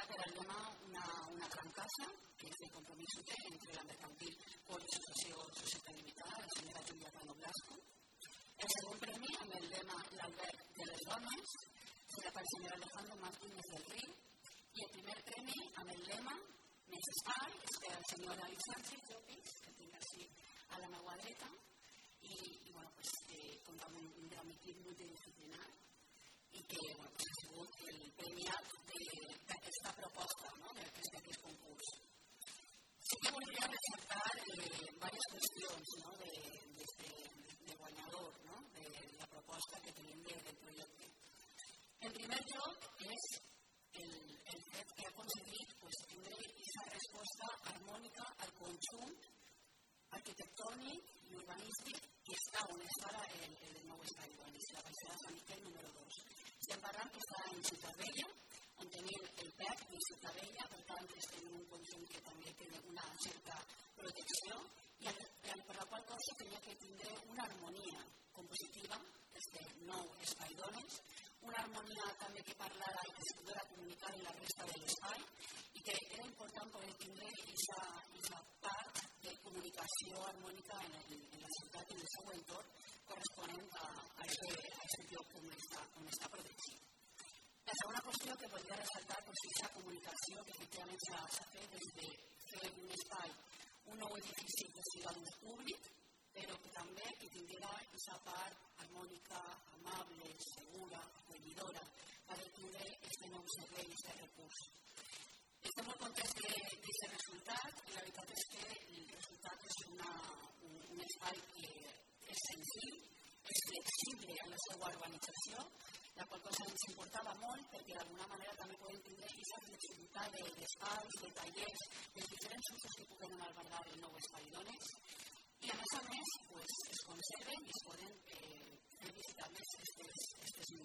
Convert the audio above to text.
porta per al lema una gran casa, que és el compromís entre la mercantil Pol i Societat Limitada, la senyora Júlia Cano Blasco. El segon premi, amb el lema l'alberg de les dones, serà per la senyora Alejandro Martínez del Riu. I el primer premi, amb el lema més espai, és per la senyora Alexandre Llopis, que tinc així a la meva dreta, i compta amb un gran equip multidisciplinari i que ha sigut el premiat d'aquesta proposta, d'aquest concurs. Sí que voldria ressaltar diverses qüestions de guanyador, de la proposta que tenim del projecte. En primer lloc, és el fet que ha aconseguit tindre aquesta resposta harmònica al conjunt arquitectònic i urbanístic que està on està ara el nou espai Idonis, la Baixada Sant Miquel número 2. Estem parlant que està en Ciutat Vella, on tenim el PEC de Ciutat Vella, per tant, tenim un conjunt que també té una certa protecció i per la qual cosa tenia que tindre una harmonia compositiva, este nou espai Idonis, una harmonia també que parlara i que es podrà comunicar en la resta de l'espai i que era important poder tindre aquesta part de comunicació harmònica en la ciutat i en el seu entorn corresponent a aquest lloc on està protegit. La segona qüestió que voldria ressaltar és aquesta comunicació que efectivament s'ha fet des de fer un espai, un nou edifici festival d'ús públic, però que també que tinguera aquesta part harmònica, amable, segura, acollidora, per tindre aquest nou servei, aquest recurs. Estem molt contents d'aquest resultat i la veritat és que el resultat és un espai que és senzill, és flexible en la seva urbanització, la qual cosa ens importava molt perquè d'alguna manera també podem tindre aquesta flexibilitat d'espais, de tallers, dels diferents usos que puguem albergar el nou espai Idonis. I a més es conserven i es poden fer visitables aquestes